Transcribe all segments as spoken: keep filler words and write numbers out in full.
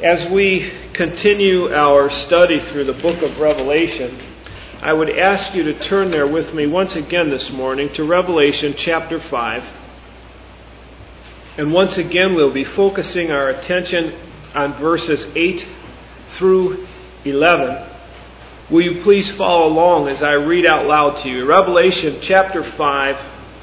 As we continue our study through the book of Revelation, I would ask you to turn there with me once again this morning to Revelation chapter five. And once again we'll be focusing our attention on verses eight through eleven. Will you please follow along as I read out loud to you? Revelation chapter five,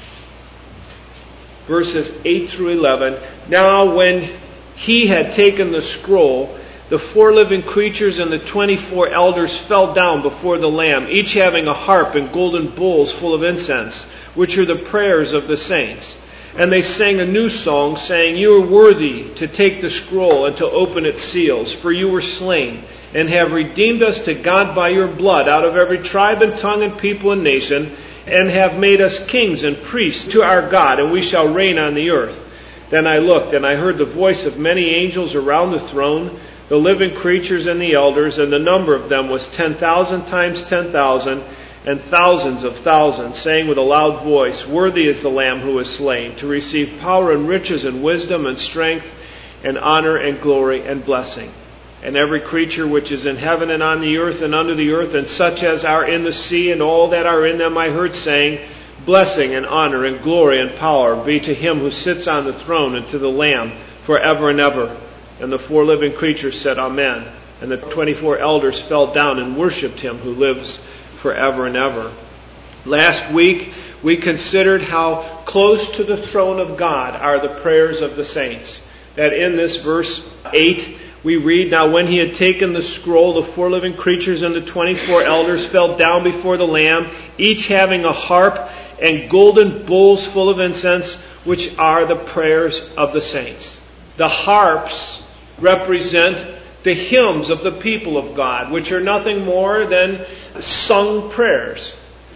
verses eight through eleven. Now when he had taken the scroll, the four living creatures and the twenty-four elders fell down before the Lamb, each having a harp and golden bowls full of incense, which are the prayers of the saints. And they sang a new song, saying, "You are worthy to take the scroll and to open its seals, for you were slain, and have redeemed us to God by your blood out of every tribe and tongue and people and nation, and have made us kings and priests to our God, and we shall reign on the earth." Then I looked, and I heard the voice of many angels around the throne, the living creatures and the elders, and the number of them was ten thousand times ten thousand, and thousands of thousands, saying with a loud voice, "Worthy is the Lamb who was slain, to receive power and riches and wisdom and strength and honor and glory and blessing." And every creature which is in heaven and on the earth and under the earth, and such as are in the sea and all that are in them, I heard saying, "Blessing and honor and glory and power be to him who sits on the throne and to the Lamb forever and ever." And the four living creatures said, "Amen." And the twenty-four elders fell down and worshipped him who lives forever and ever. Last week we considered how close to the throne of God are the prayers of the saints. That in this verse eight we read, "Now when he had taken the scroll, the four living creatures and the twenty-four elders fell down before the Lamb, each having a harp and golden bowls full of incense, which are the prayers of the saints." The harps represent the hymns of the people of God, which are nothing more than sung prayers.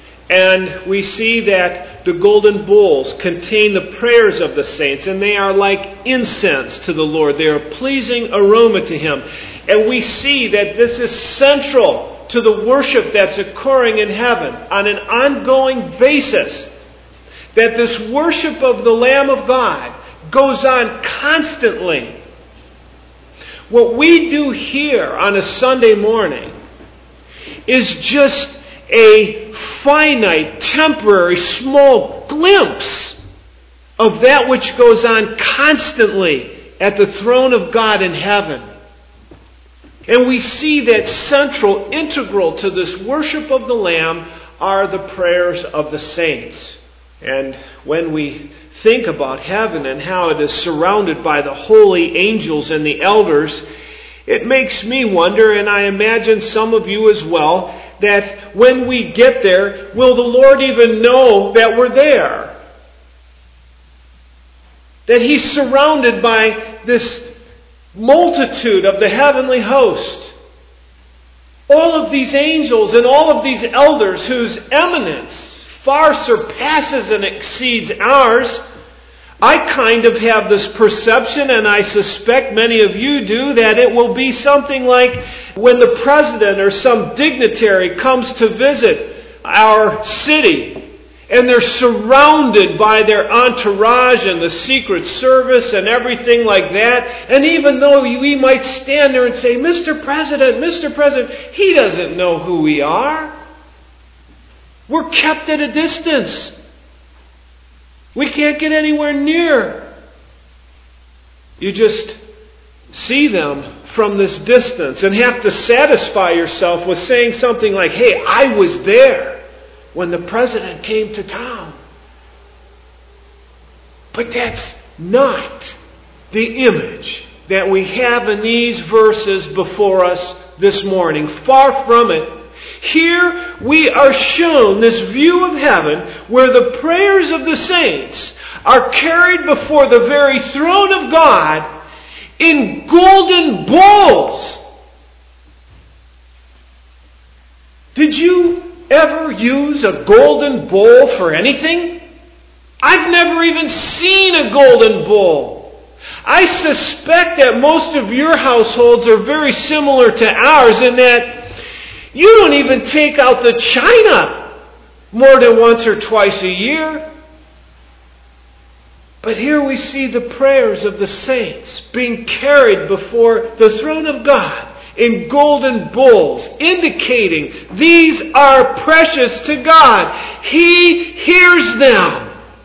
And we see that the golden bowls contain the prayers of the saints, and they are like incense to the Lord. They are a pleasing aroma to him. And we see that this is central to the worship that's occurring in heaven on an ongoing basis. That this worship of the Lamb of God goes on constantly. What we do here on a Sunday morning is just a finite, temporary, small glimpse of that which goes on constantly at the throne of God in heaven. And we see that central, integral to this worship of the Lamb are the prayers of the saints. And when we think about heaven and how it is surrounded by the holy angels and the elders, it makes me wonder, and I imagine some of you as well, that when we get there, will the Lord even know that we're there? That He's surrounded by this multitude of the heavenly host. All of these angels and all of these elders whose eminence far surpasses and exceeds ours. I kind of have this perception, and I suspect many of you do, that it will be something like when the president or some dignitary comes to visit our city, and they're surrounded by their entourage and the Secret Service and everything like that. And even though we might stand there and say, "Mister President, Mister President," he doesn't know who we are. We're kept at a distance. We can't get anywhere near. You just see them from this distance and have to satisfy yourself with saying something like, "Hey, I was there when the president came to town." But that's not the image that we have in these verses before us this morning. Far from it. Here we are shown this view of heaven where the prayers of the saints are carried before the very throne of God in golden bowls. Did you ever use a golden bowl for anything? I've never even seen a golden bowl. I suspect that most of your households are very similar to ours in that you don't even take out the china more than once or twice a year. But here we see the prayers of the saints being carried before the throne of God in golden bowls, indicating these are precious to God. He hears them.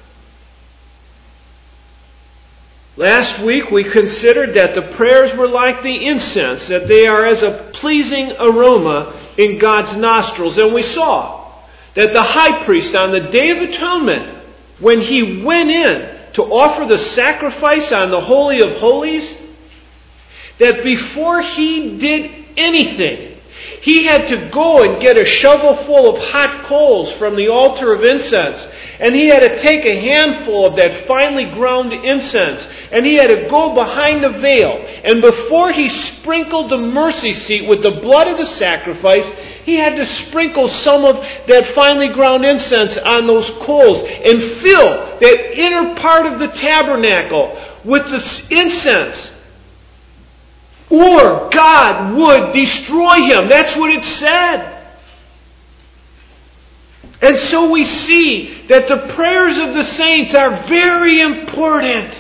Last week we considered that the prayers were like the incense, that they are as a pleasing aroma in God's nostrils. And we saw that the high priest on the Day of Atonement, when he went in to offer the sacrifice on the Holy of Holies, that before he did anything, he had to go and get a shovel full of hot coals from the altar of incense. And he had to take a handful of that finely ground incense. And he had to go behind the veil. And before he sprinkled the mercy seat with the blood of the sacrifice, he had to sprinkle some of that finely ground incense on those coals and fill that inner part of the tabernacle with the incense, or God would destroy him. That's what it said. And so we see that the prayers of the saints are very important.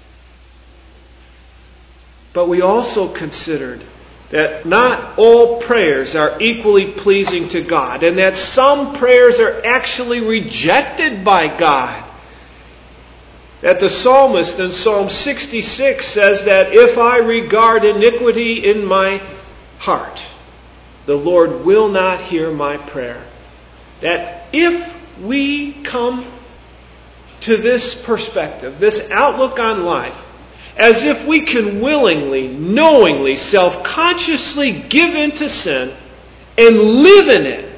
But we also considered that not all prayers are equally pleasing to God, and that some prayers are actually rejected by God. That the psalmist in Psalm sixty-six says that if I regard iniquity in my heart, the Lord will not hear my prayer. That if we come to this perspective, this outlook on life, as if we can willingly, knowingly, self-consciously give in to sin and live in it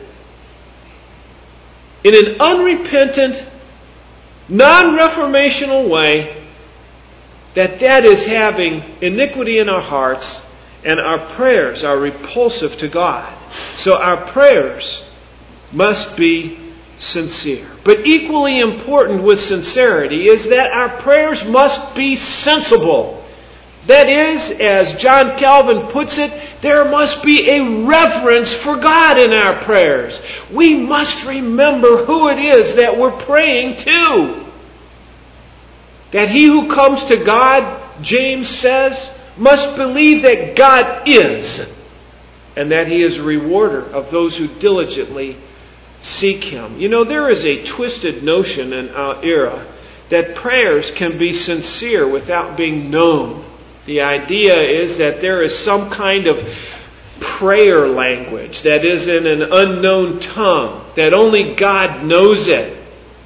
in an unrepentant, non-reformational way, that that is having iniquity in our hearts, and our prayers are repulsive to God. So our prayers must be sincere. But equally important with sincerity is that our prayers must be sensible. That is, as John Calvin puts it, there must be a reverence for God in our prayers. We must remember who it is that we're praying to. That he who comes to God, James says, must believe that God is, and that he is a rewarder of those who diligently seek him. You know, there is a twisted notion in our era that prayers can be sincere without being known. The idea is that there is some kind of prayer language that is in an unknown tongue, that only God knows it.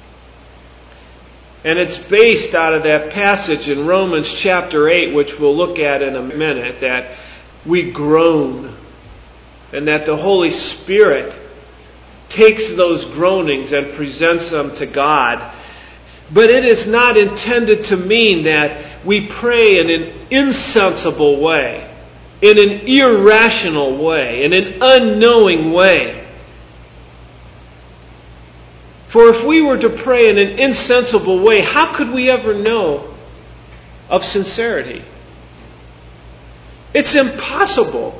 And it's based out of that passage in Romans chapter eight, which we'll look at in a minute, that we groan, and that the Holy Spirit takes those groanings and presents them to God. But it is not intended to mean that we pray in an insensible way, in an irrational way, in an unknowing way. For if we were to pray in an insensible way, how could we ever know of sincerity? It's impossible.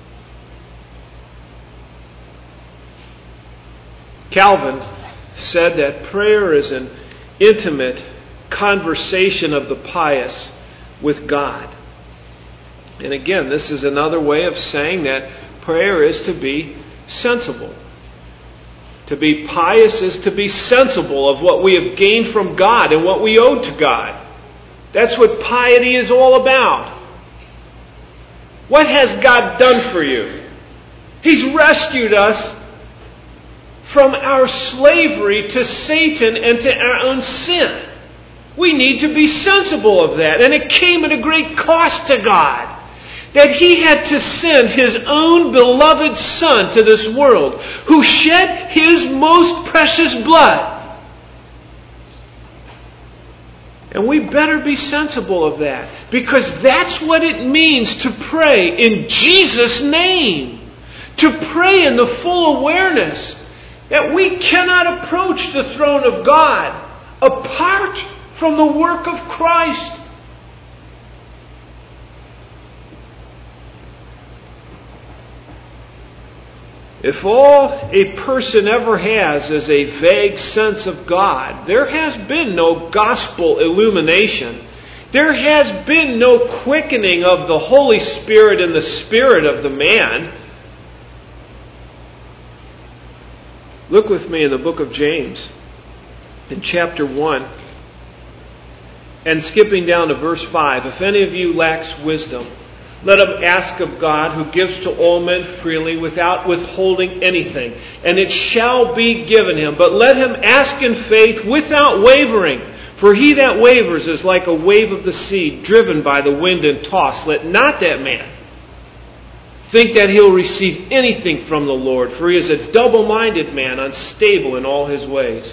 Calvin said that prayer is an intimate conversation of the pious with God. And again, this is another way of saying that prayer is to be sensible. To be pious is to be sensible of what we have gained from God and what we owe to God. That's what piety is all about. What has God done for you? He's rescued us from our slavery to Satan and to our own sin. We need to be sensible of that. And it came at a great cost to God, that he had to send his own beloved Son to this world, who shed his most precious blood. And we better be sensible of that, because that's what it means to pray in Jesus' name. To pray in the full awareness that we cannot approach the throne of God apart from the work of Christ. If all a person ever has is a vague sense of God, there has been no gospel illumination. There has been no quickening of the Holy Spirit in the spirit of the man. Look with me in the book of James, in chapter one, and skipping down to verse five. If any of you lacks wisdom, let him ask of God, who gives to all men freely without withholding anything, and it shall be given him. But let him ask in faith without wavering. For he that wavers is like a wave of the sea, driven by the wind and tossed. Let not that man think that he'll receive anything from the Lord, for he is a double-minded man, unstable in all his ways.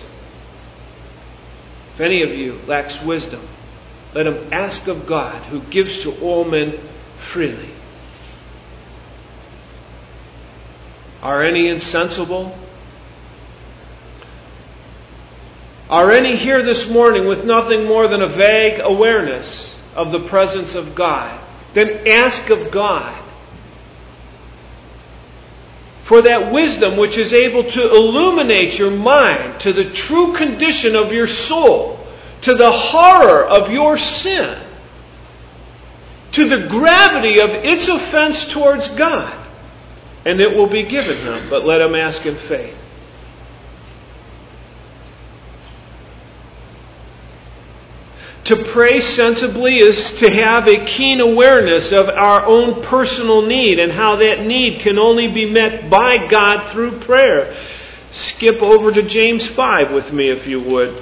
If any of you lacks wisdom, let him ask of God, who gives to all men freely. Are any insensible? Are any here this morning with nothing more than a vague awareness of the presence of God? Then ask of God for that wisdom which is able to illuminate your mind to the true condition of your soul, to the horror of your sin, to the gravity of its offense towards God, and it will be given him, but let him ask in faith. To pray sensibly is to have a keen awareness of our own personal need and how that need can only be met by God through prayer. Skip over to James five with me if you would.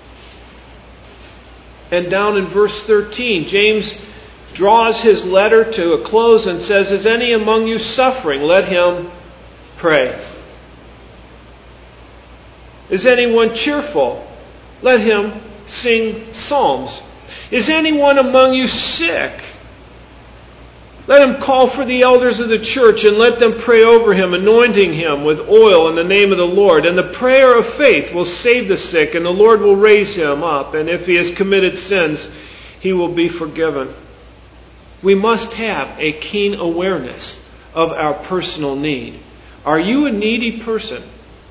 And down in verse thirteen, James draws his letter to a close and says, "Is any among you suffering? Let him pray. Is anyone cheerful? Let him sing psalms. Is anyone among you sick? Let him call for the elders of the church and let them pray over him, anointing him with oil in the name of the Lord. And the prayer of faith will save the sick, and the Lord will raise him up. And if he has committed sins, he will be forgiven." We must have a keen awareness of our personal need. Are you a needy person?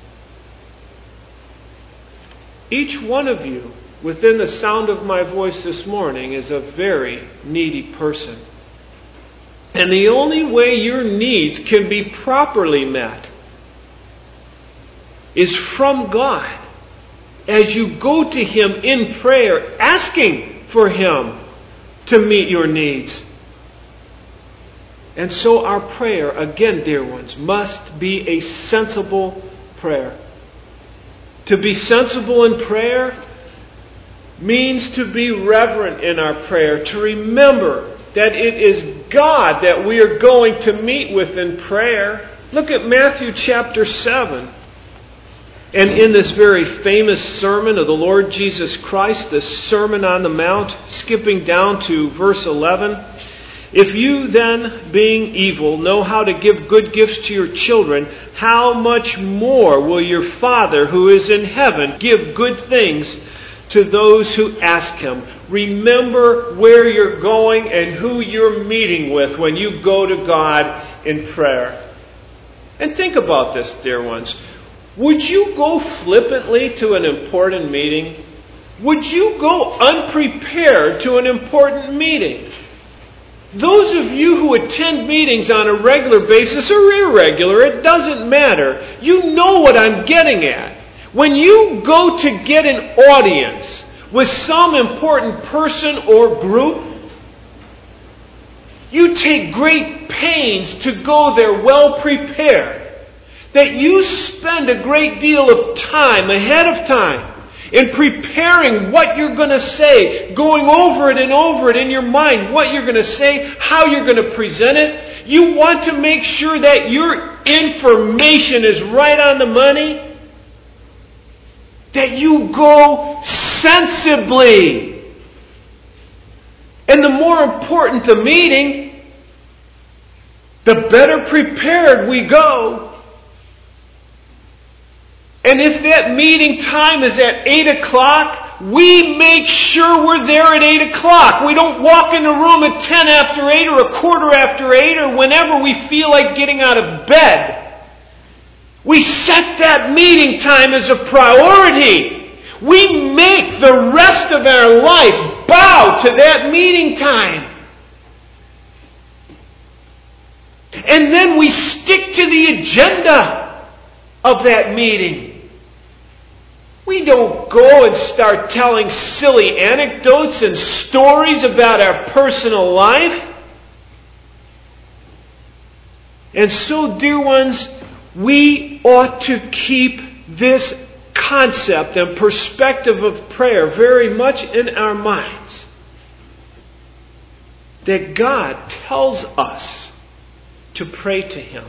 Each one of you within the sound of my voice this morning is a very needy person. And the only way your needs can be properly met is from God, as you go to him in prayer, asking for him to meet your needs. And so our prayer, again, dear ones, must be a sensible prayer. To be sensible in prayer means to be reverent in our prayer, to remember that it is God that we are going to meet with in prayer. Look at Matthew chapter seven. And in this very famous sermon of the Lord Jesus Christ, the Sermon on the Mount, skipping down to verse eleven, "If you then, being evil, know how to give good gifts to your children, how much more will your Father who is in heaven give good things to those who ask him?" Remember where you're going and who you're meeting with when you go to God in prayer. And think about this, dear ones. Would you go flippantly to an important meeting? Would you go unprepared to an important meeting? Those of you who attend meetings on a regular basis or irregular, it doesn't matter. You know what I'm getting at. When you go to get an audience with some important person or group, you take great pains to go there well prepared. That you spend a great deal of time ahead of time in preparing what you're going to say, going over it and over it in your mind, what you're going to say, how you're going to present it. You want to make sure that your information is right on the money. That you go sensibly. And the more important the meeting, the better prepared we go. And if that meeting time is at eight o'clock, we make sure we're there at eight o'clock. We don't walk in the room at ten after eight or a quarter after eight or whenever we feel like getting out of bed. We set that meeting time as a priority. We make the rest of our life bow to that meeting time. And then we stick to the agenda of that meeting. We don't go and start telling silly anecdotes and stories about our personal life. And so, dear ones, we ought to keep this concept and perspective of prayer very much in our minds. That God tells us to pray to Him.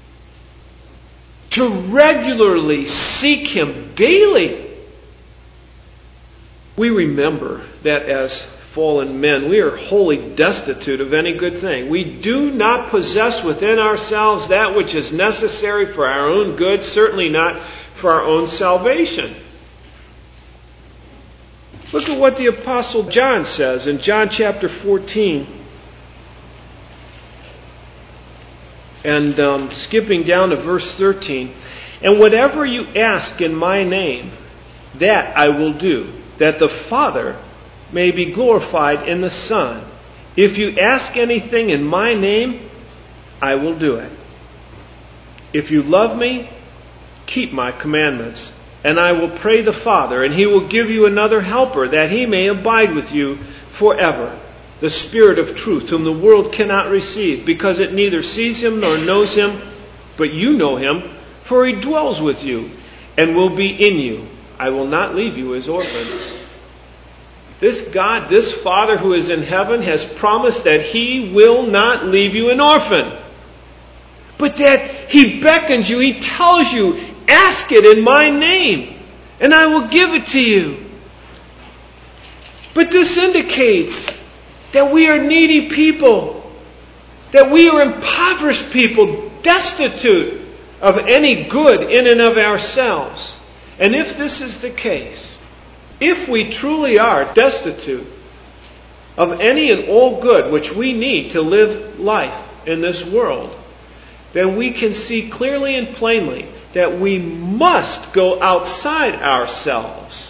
To regularly seek Him daily. We remember that as fallen men, we are wholly destitute of any good thing. We do not possess within ourselves that which is necessary for our own good, certainly not for our own salvation. Look at what the Apostle John says in John chapter fourteen. And um, skipping down to verse thirteen. And whatever you ask in my name, that I will do, that the Father may be glorified in the Son. If you ask anything in my name, I will do it. If you love me, keep my commandments. And I will pray the Father, and He will give you another helper, that He may abide with you forever. The Spirit of truth, whom the world cannot receive, because it neither sees Him nor knows Him, but you know Him, for He dwells with you and will be in you. I will not leave you as orphans. This God, this Father who is in heaven, has promised that He will not leave you an orphan. But that He beckons you, He tells you, ask it in my name, and I will give it to you. But this indicates that we are needy people, that we are impoverished people, destitute of any good in and of ourselves. And if this is the case, if we truly are destitute of any and all good which we need to live life in this world, then we can see clearly and plainly that we must go outside ourselves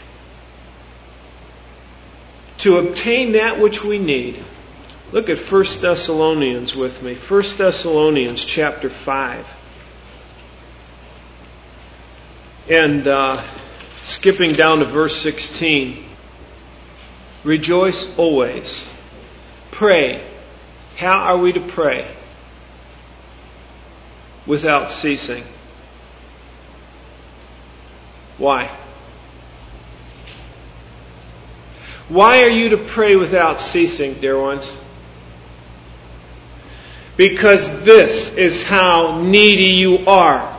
to obtain that which we need. Look at First Thessalonians with me. First Thessalonians chapter five. And uh, skipping down to verse sixteen. Rejoice always. Pray. How are we to pray? Without ceasing. Why? Why are you to pray without ceasing, dear ones? Because this is how needy you are.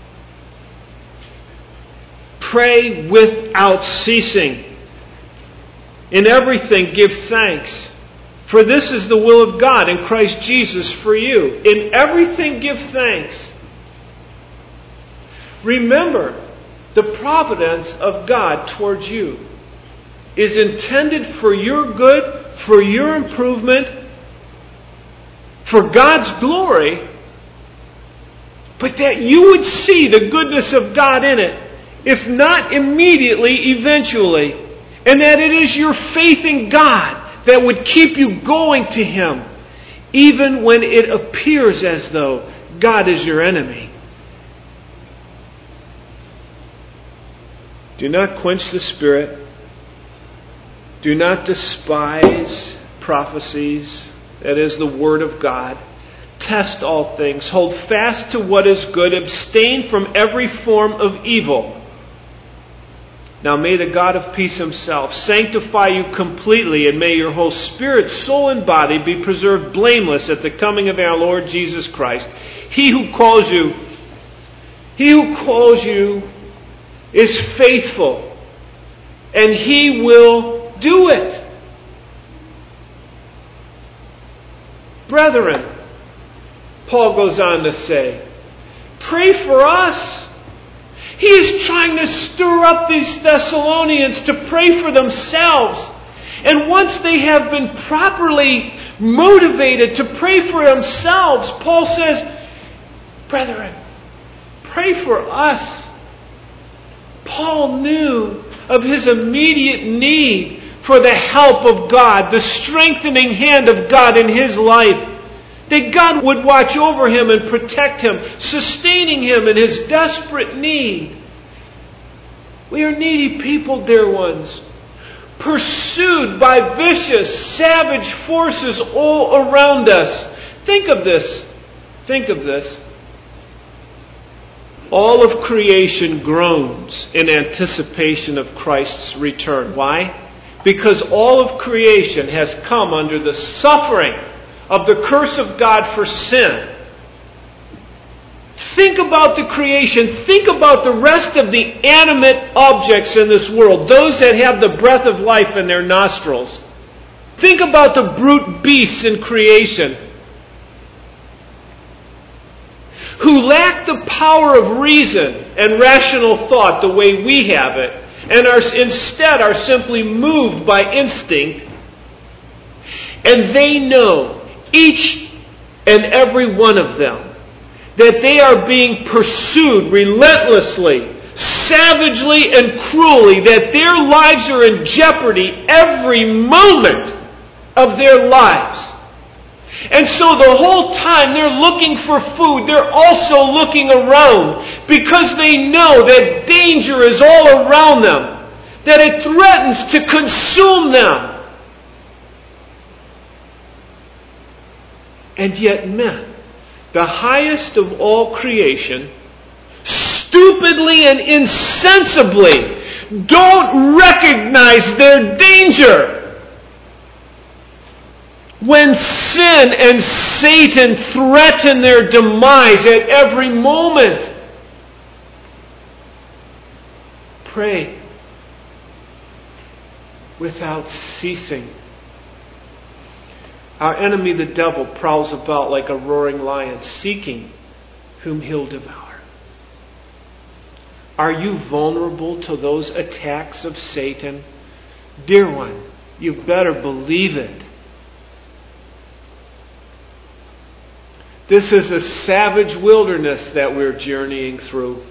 Pray without ceasing. In everything give thanks, for this is the will of God in Christ Jesus for you. In everything give thanks. Remember, the providence of God towards you is intended for your good, for your improvement, for God's glory, but that you would see the goodness of God in it, if not immediately, eventually, and that it is your faith in God that would keep you going to Him, even when it appears as though God is your enemy. Do not quench the Spirit. Do not despise prophecies, that is the Word of God. Test all things. Hold fast to what is good. Abstain from every form of evil. Now may the God of peace Himself sanctify you completely, and may your whole spirit, soul, and body be preserved blameless at the coming of our Lord Jesus Christ. He who calls you, He who calls you is faithful, and He will do it. Brethren, Paul goes on to say, pray for us. He is trying to stir up these Thessalonians to pray for themselves. And once they have been properly motivated to pray for themselves, Paul says, brethren, Pray for us. Paul knew of his immediate need for the help of God, the strengthening hand of God in his life. That God would watch over him and protect him, sustaining him in his desperate need. We are needy people, dear ones, pursued by vicious, savage forces all around us. Think of this. Think of this. All of creation groans in anticipation of Christ's return. Why? Because all of creation has come under the suffering of the curse of God for sin. Think about the creation. Think about the rest of the animate objects in this world. Those that have the breath of life in their nostrils. Think about the brute beasts in creation, who lack the power of reason and rational thought the way we have it, and are instead are simply moved by instinct. And they know, each and every one of them, that they are being pursued relentlessly, savagely and cruelly, that their lives are in jeopardy every moment of their lives. And so the whole time they're looking for food, they're also looking around because they know that danger is all around them, that it threatens to consume them. And yet men, the highest of all creation, stupidly and insensibly don't recognize their danger. When sin and Satan threaten their demise at every moment, pray without ceasing. Our enemy, the devil, prowls about like a roaring lion, seeking whom he'll devour. Are you vulnerable to those attacks of Satan? Dear one, you better believe it. This is a savage wilderness that we're journeying through.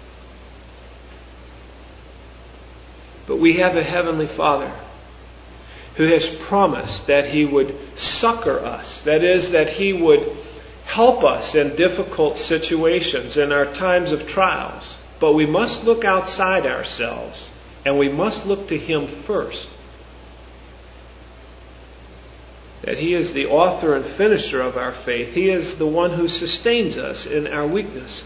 But we have a Heavenly Father who has promised that He would succor us. That is, that He would help us in difficult situations, in our times of trials. But we must look outside ourselves, and we must look to Him first. That He is the author and finisher of our faith. He is the one who sustains us in our weakness.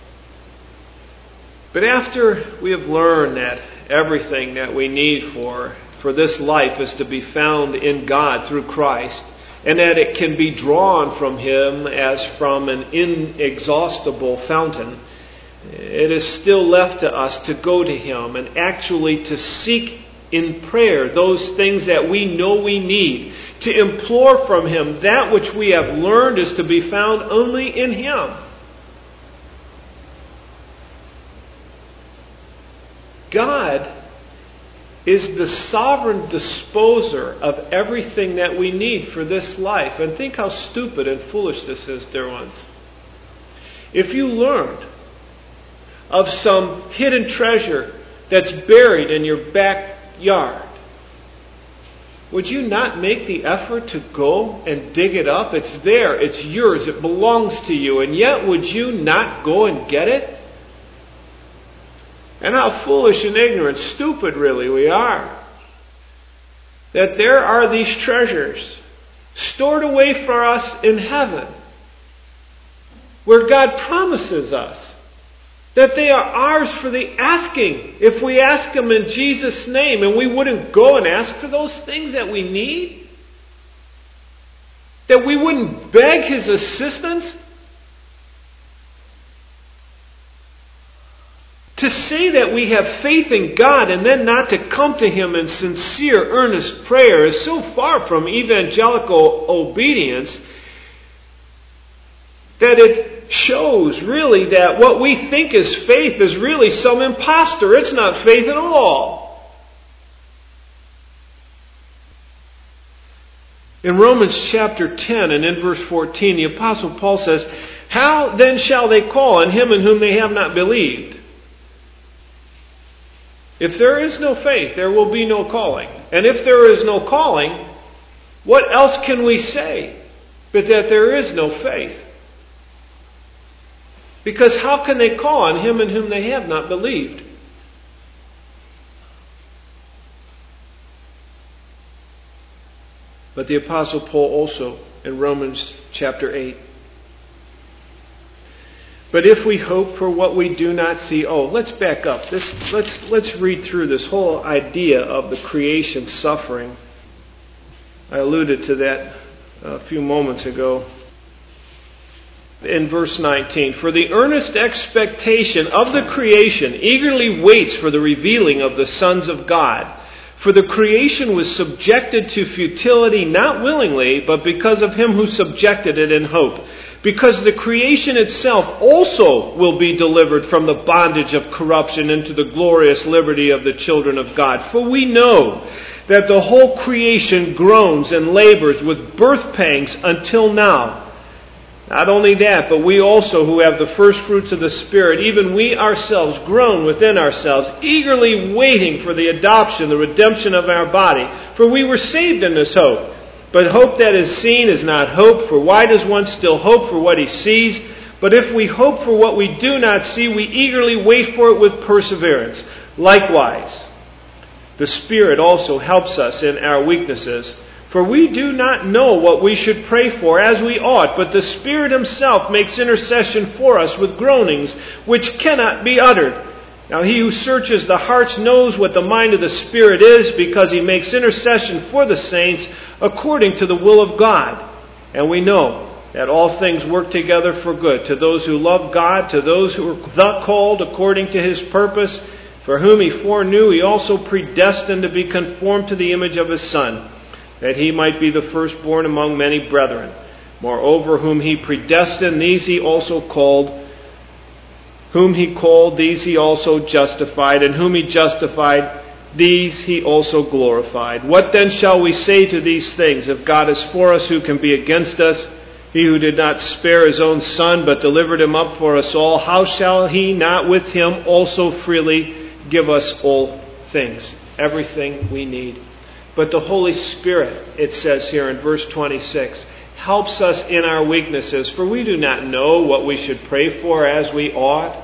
But after we have learned that everything that we need for for this life is to be found in God through Christ, and that it can be drawn from Him as from an inexhaustible fountain, it is still left to us to go to Him and actually to seek in prayer those things that we know we need, to implore from Him that which we have learned is to be found only in Him. God is the sovereign disposer of everything that we need for this life. And think how stupid and foolish this is, dear ones. If you learned of some hidden treasure that's buried in your backyard, would you not make the effort to go and dig it up? It's there, it's yours, it belongs to you, and yet would you not go and get it? And how foolish and ignorant, stupid really we are. That there are these treasures stored away for us in heaven, where God promises us that they are ours for the asking. If we ask Him in Jesus' name, and we wouldn't go and ask for those things that we need, that we wouldn't beg His assistance. To say that we have faith in God and then not to come to Him in sincere, earnest prayer is so far from evangelical obedience that it shows really that what we think is faith is really some impostor. It's not faith at all. In Romans chapter ten and in verse fourteen, the Apostle Paul says, How then shall they call on him in whom they have not believed? If there is no faith, there will be no calling. And if there is no calling, what else can we say but that there is no faith? Because how can they call on him in whom they have not believed? But the Apostle Paul also in Romans chapter eight. But if we hope for what we do not see, oh, let's back up. This, let's let's read through this whole idea of the creation suffering. I alluded to that a few moments ago. In verse nineteen, for the earnest expectation of the creation eagerly waits for the revealing of the sons of God. For the creation was subjected to futility not willingly, but because of him who subjected it in hope. Because the creation itself also will be delivered from the bondage of corruption into the glorious liberty of the children of God. For we know that the whole creation groans and labors with birth pangs until now. Not only that, but we also who have the first fruits of the Spirit, even we ourselves groan within ourselves, eagerly waiting for the adoption, the redemption of our body. For we were saved in this hope. But hope that is seen is not hope, for why does one still hope for what he sees? But if we hope for what we do not see, we eagerly wait for it with perseverance. Likewise, the Spirit also helps us in our weaknesses. For we do not know what we should pray for as we ought, but the Spirit Himself makes intercession for us with groanings which cannot be uttered. Now He who searches the hearts knows what the mind of the Spirit is, because He makes intercession for the saints according to the will of God. And we know that all things work together for good to those who love God, to those who are called according to His purpose, for whom He foreknew He also predestined to be conformed to the image of His Son, that He might be the firstborn among many brethren. Moreover, whom He predestined, these He also called. Whom He called, these He also justified. And whom He justified, these He also glorified. What then shall we say to these things? If God is for us, who can be against us? He who did not spare His own Son, but delivered Him up for us all, how shall He not with Him also freely give us all things? Everything we need. But the Holy Spirit, it says here in verse twenty-six, helps us in our weaknesses, for we do not know what we should pray for as we ought.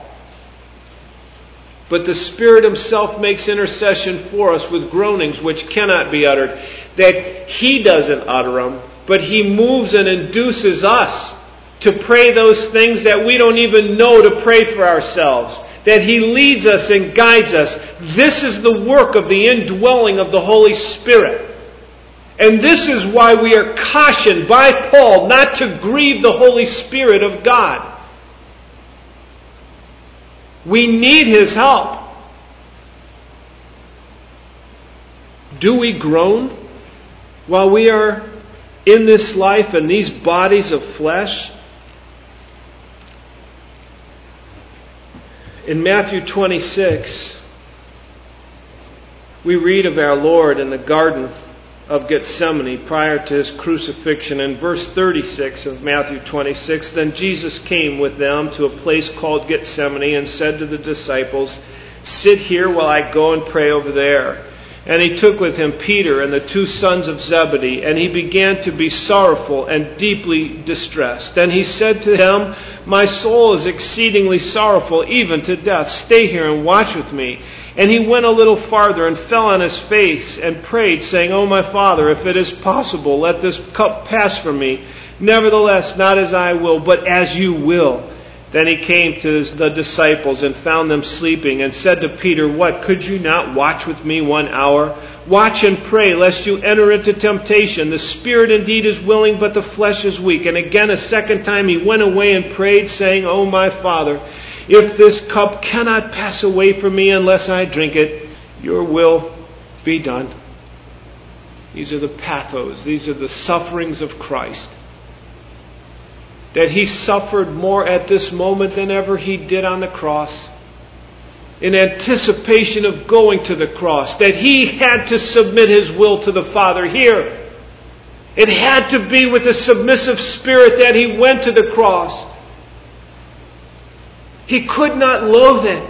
But the Spirit Himself makes intercession for us with groanings which cannot be uttered. That He doesn't utter them, but He moves and induces us to pray those things that we don't even know to pray for ourselves. That He leads us and guides us. This is the work of the indwelling of the Holy Spirit. And this is why we are cautioned by Paul not to grieve the Holy Spirit of God. We need His help. Do we groan while we are in this life and these bodies of flesh? In Matthew twenty-six, we read of our Lord in the Garden of Gethsemane prior to His crucifixion. In verse thirty-six of Matthew twenty-six, then Jesus came with them to a place called Gethsemane and said to the disciples, sit here while I go and pray over there. And He took with Him Peter and the two sons of Zebedee, and He began to be sorrowful and deeply distressed. Then He said to them, my soul is exceedingly sorrowful, even to death. Stay here and watch with me. And He went a little farther and fell on His face and prayed, saying, O my Father, if it is possible, let this cup pass from me. Nevertheless, not as I will, but as You will. Then He came to the disciples and found them sleeping, and said to Peter, what, could you not watch with me one hour? Watch and pray, lest you enter into temptation. The spirit indeed is willing, but the flesh is weak. And again a second time He went away and prayed, saying, O my Father, if this cup cannot pass away from me unless I drink it, Your will be done. These are the pathos. These are the sufferings of Christ. That He suffered more at this moment than ever He did on the cross. In anticipation of going to the cross. That He had to submit His will to the Father here. It had to be with a submissive spirit that He went to the cross. He could not loathe it,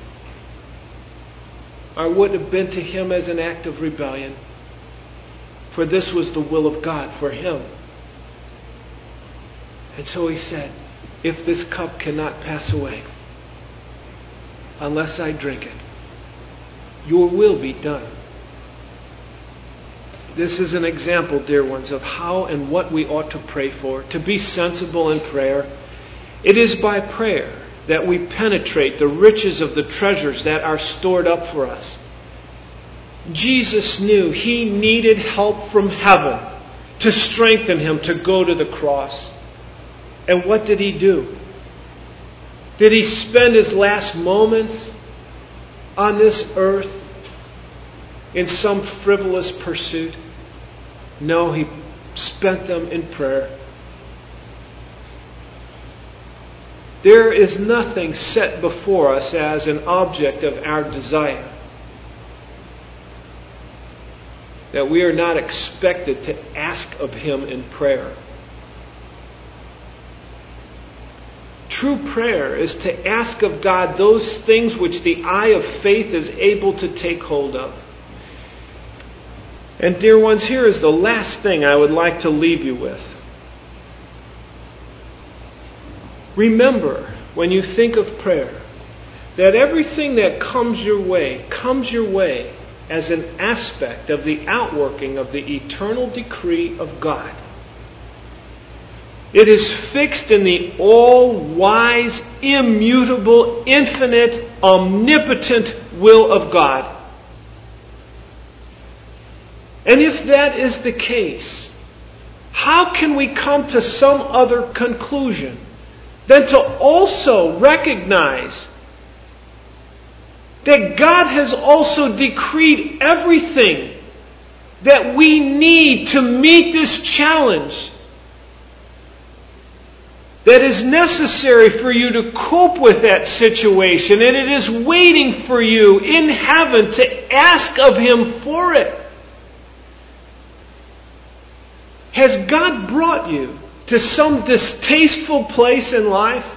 or would have been to him as an act of rebellion. For this was the will of God for him. And so he said, if this cup cannot pass away unless I drink it, your will be done. This is an example, dear ones, of how and what we ought to pray for, to be sensible in prayer. It is by prayer that we penetrate the riches of the treasures that are stored up for us. Jesus knew he needed help from heaven to strengthen him to go to the cross. And what did he do? Did he spend his last moments on this earth in some frivolous pursuit? No, he spent them in prayer. There is nothing set before us as an object of our desire that we are not expected to ask of him in prayer. True prayer is to ask of God those things which the eye of faith is able to take hold of. And dear ones, here is the last thing I would like to leave you with. Remember, when you think of prayer, that everything that comes your way, comes your way as an aspect of the outworking of the eternal decree of God. It is fixed in the all-wise, immutable, infinite, omnipotent will of God. And if that is the case, how can we come to some other conclusion than to also recognize that God has also decreed everything that we need to meet this challenge that is necessary for you to cope with that situation, and it is waiting for you in heaven to ask of him for it. Has God brought you to some distasteful place in life?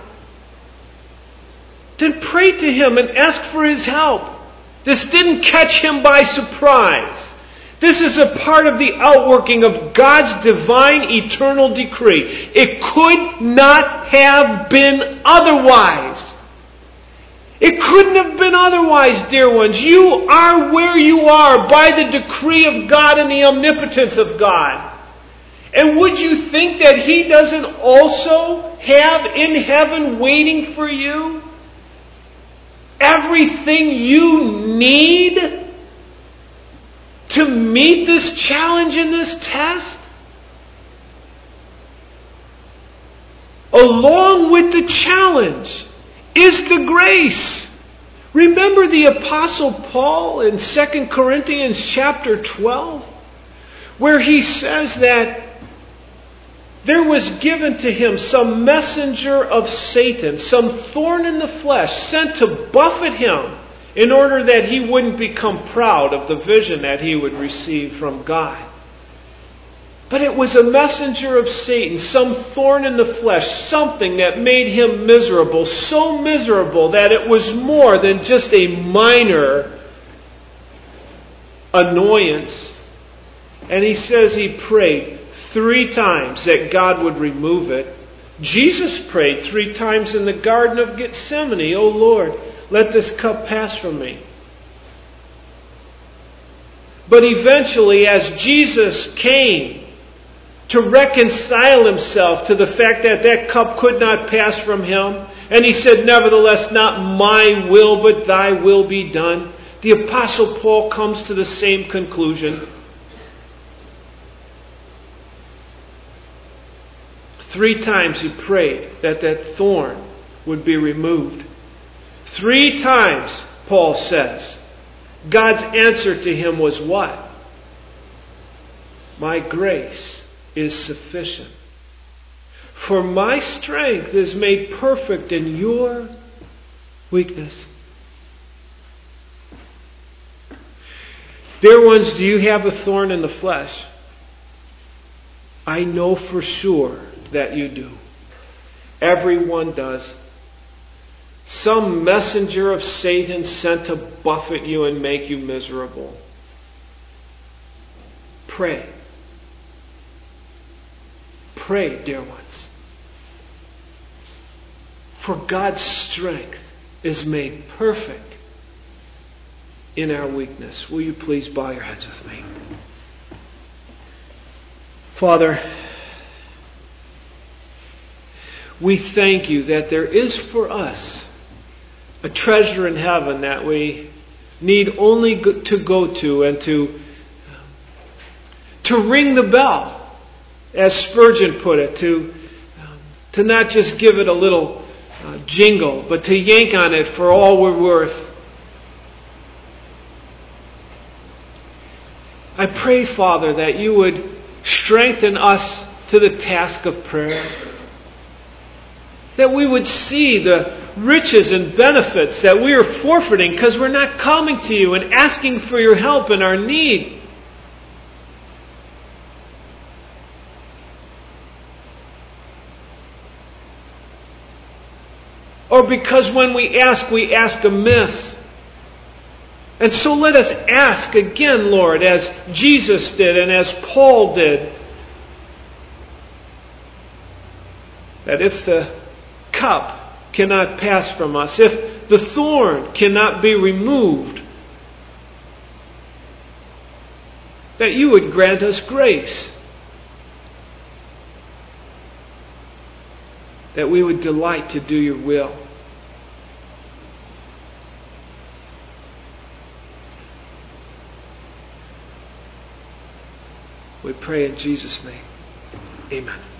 Then pray to him and ask for his help. This didn't catch him by surprise. This is a part of the outworking of God's divine eternal decree. It could not have been otherwise. It couldn't have been otherwise, dear ones. You are where you are by the decree of God and the omnipotence of God. And would you think that he doesn't also have in heaven waiting for you everything you need to meet this challenge and this test? Along with the challenge is the grace. Remember the Apostle Paul in Second Corinthians chapter twelve, where he says that there was given to him some messenger of Satan, some thorn in the flesh, sent to buffet him in order that he wouldn't become proud of the vision that he would receive from God. But it was a messenger of Satan, some thorn in the flesh, something that made him miserable, so miserable that it was more than just a minor annoyance. And he says he prayed three times that God would remove it. Jesus prayed three times in the Garden of Gethsemane, "O Lord, let this cup pass from me." But eventually, as Jesus came to reconcile himself to the fact that that cup could not pass from him, and he said, "Nevertheless, not my will, but thy will be done," the Apostle Paul comes to the same conclusion. Three times he prayed that that thorn would be removed. Three times, Paul says, God's answer to him was what? "My grace is sufficient. For my strength is made perfect in your weakness." Dear ones, do you have a thorn in the flesh? I know for sure that you do. Everyone does. some messenger of Satan sent to buffet you and make you miserable. Pray. Pray, dear ones. For God's strength is made perfect in our weakness. Will you please bow your heads with me? Father, we thank you that there is for us a treasure in heaven that we need only to go to and to, to ring the bell, as Spurgeon put it, to, to not just give it a little uh, jingle, but to yank on it for all we're worth. I pray, Father, that you would strengthen us to the task of prayer. That we would see the riches and benefits that we are forfeiting because we're not coming to you and asking for your help in our need. Or because when we ask, we ask amiss. And so let us ask again, Lord, as Jesus did and as Paul did, that if the cup cannot pass from us, if the thorn cannot be removed, that you would grant us grace, that we would delight to do your will. We pray in Jesus' name. Amen.